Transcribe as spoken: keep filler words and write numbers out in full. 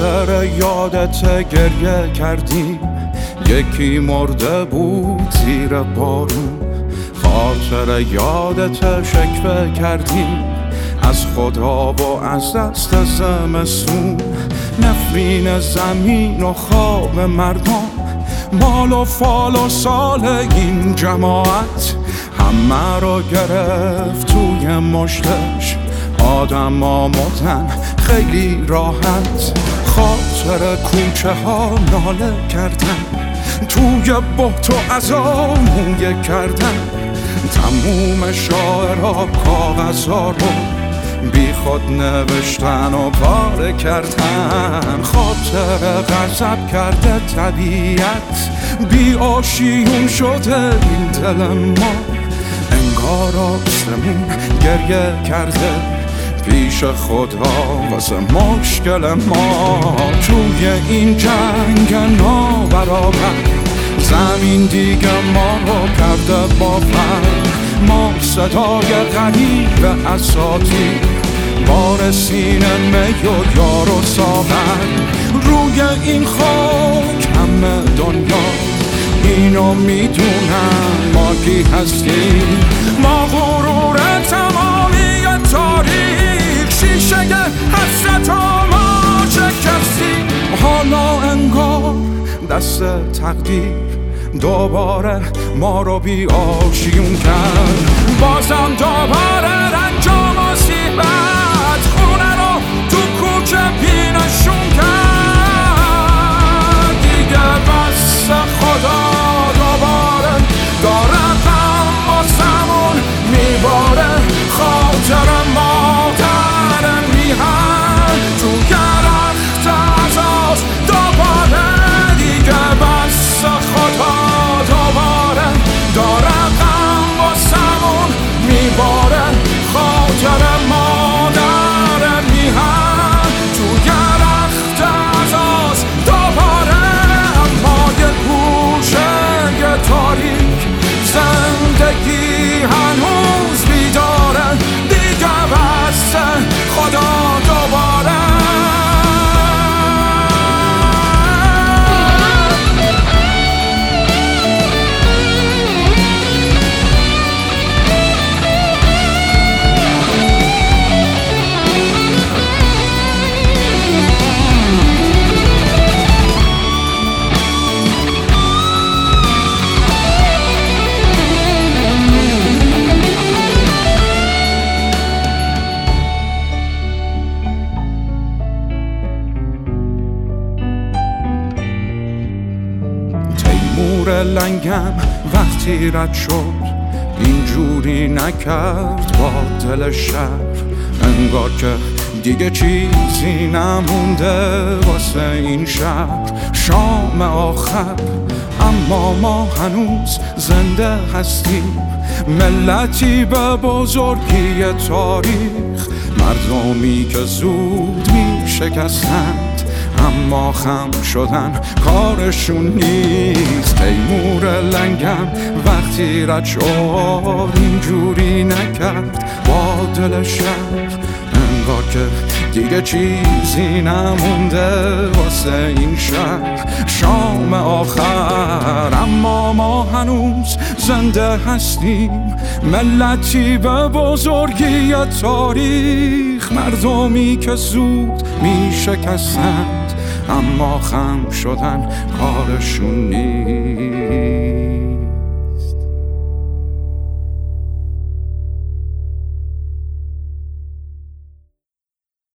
خاطر یادت گریه کردیم، یکی مرده بود زیر بارون. خاطر یادت شکوه کردیم از خدا و از دست زمستون. نفرین زمین و خواب مردم، مال و فال و سال این جماعت، همه رو گرفت توی مشتش. آدم آمدن خیلی راحت، خاطر کوچه ها ناله کردن، توی بحت و عذاب مویه کردن. تموم شاعرها کاغذها رو بی خود نوشتن و پاره کردن. خاطر غضب کرده طبیعت، بی آشیون شده این دل ما. انگار آسمون گریه کرده پیش خدا واسه مشکل ما. توی این جنگ نابرابر، زمین دیگه ما رو کرده باور. ما صدای غریب اساطیر، بار سینه می و یار و ساغر. روی این خاک همه دنیا اینو میدونن ما کی هستیم. ما غرور تمامی تاریخ، شیشه حسرت ما شکستیم. حالا انگار دست تقدیر دوباره ما رو بی آشیون کرد. بازم دوباره رنج و مصیبت خونه رو تو کوچه بینشون کرد. دیگه بس خدا دوباره داره غم واسمون میباره. خاطر مادر میهن تو گرخت عزاز دوباره. دیگه بس خدا دوباره داره غم واسمون میباره. خاطر مادر میهن تو گرخت عزاز دوباره. اما یه گوشه یه تاریک، زندگی هنوز بیداره. دیگه بس خدا دوباره. تیمور لنگم وقتی رد شد اینجوری نکرد با دل شهر. انگار که دیگه چیزی نمونده واسه این شهر. شام آخر اما ما هنوز زنده هستیم. ملتی به بزرگی تاریخ، مردمی که زود می شکستند اما خم شدن کارشون نیست. تیمور لنگم وقتی رد شد اینجوری نکرد با دل شهر. انگار که دیگه چیزی نمونده واسه این شهر. شام آخر اما ما هنوز زنده هستیم. ملتی به بزرگی تاریخ، مردمی که زود می شکستند اما خم شدن کارشون نیست.